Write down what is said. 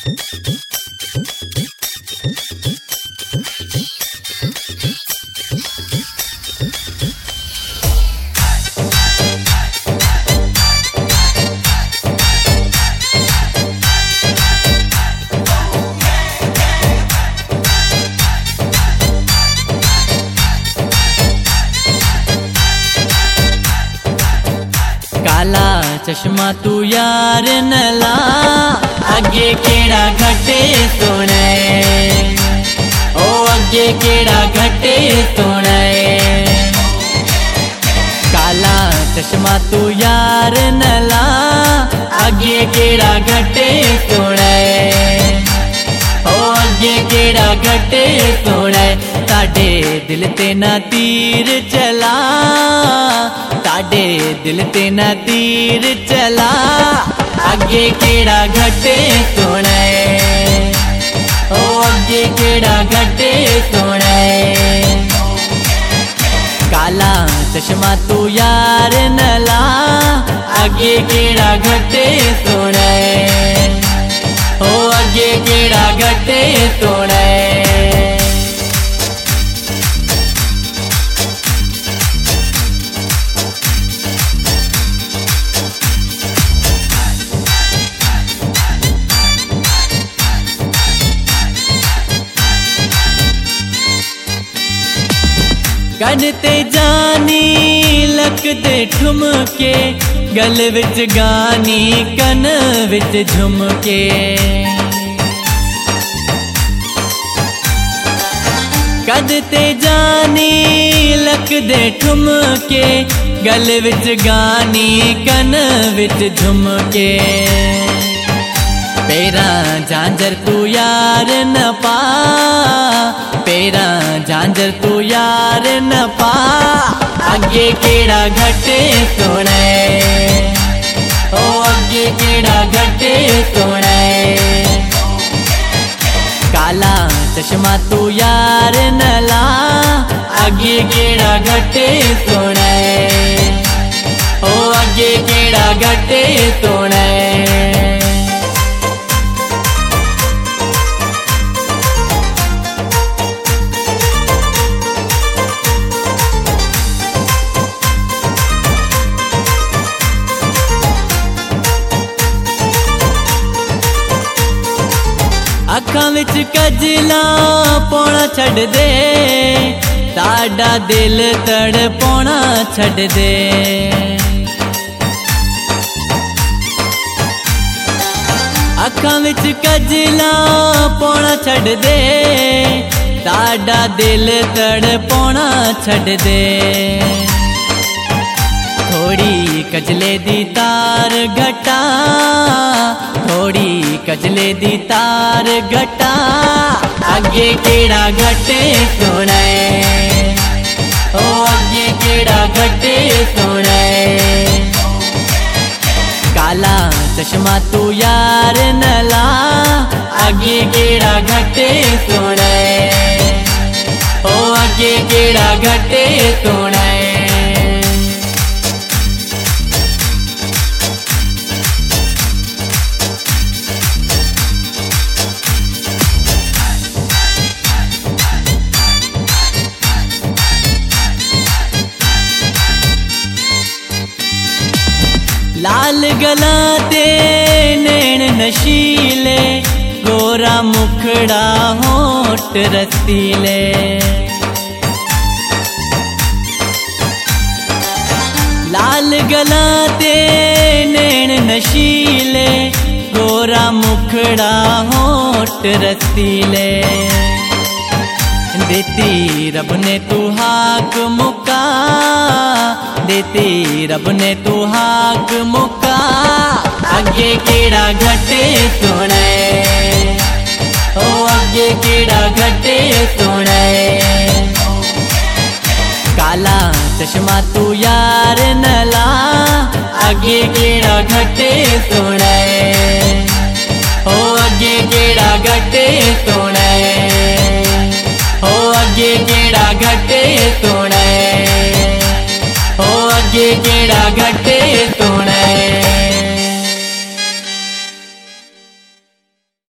काला चश्मा तू यार नला, अगे केड़ा घटे सोने, ओ अगे केड़ा घटे सोने। काला चश्मा तू यार नला, अगे केड़ा घटे सोने, ओ अगे केड़ा घटे सोने। ताडे दिल ते ना तीर चला, ताडे दिल ते ना तीर चला, अगे केड़ा घटे सोने, ओ अगे केड़ा घटे सोने। काला चश्मा तू यार नला, अगे केड़ा घटे सोने, ओ अगे केड़ा घटे सोने। कनते जानी लक दे ठुमके, गल विच गानी कन विच झुमके। कदते जानी लक दे ठुमके, गल विच गानी कन विच झुमके। पेरा झांझर तू यार न पा, पेरा झांझर तू यार न पा, अगे केड़ा घटे सोने, ओ अगे केड़ा घटे सोने। काला चश्मा तू यार नला, अगे केड़ा घटे सोने, ओ अगे केड़ा घटे सोने। अखां विच कजला पौना छड़ दे, साडा दिल तड़पाउणा छड़ दे। अखां विच कजला पौना छड़ दे, साडा दिल तड़पाउणा छड़ दे। थोड़ी कजले दी तार घटा, थोड़ी कजले दी तार घटा, अगे केड़ा घटे सोने, ओ अगे केड़ा घटे सोने। काला चश्मा तू यार नला, अगे केड़ा घटे सोने, ओ अगे केड़ा घटे सोने। लाल गला ते नैन नशीले, गोरा मुखड़ा होठ रसीले। लाल गला ते नैन नशीले, गोरा मुखड़ा होठ रसीले। देती रब ने तू हाक मुका, देती रब ने तू हाक मुका, अगे केड़ा घटे सोने, ओ अगे केड़ा घटे सोने। काला चश्मा तू यार नला, अगे केड़ा घटे सोने, ओ अगे केड़ा घटे सोने, ओ अगे केड़ा घटे सोने, ओ अगे केड़ा घटे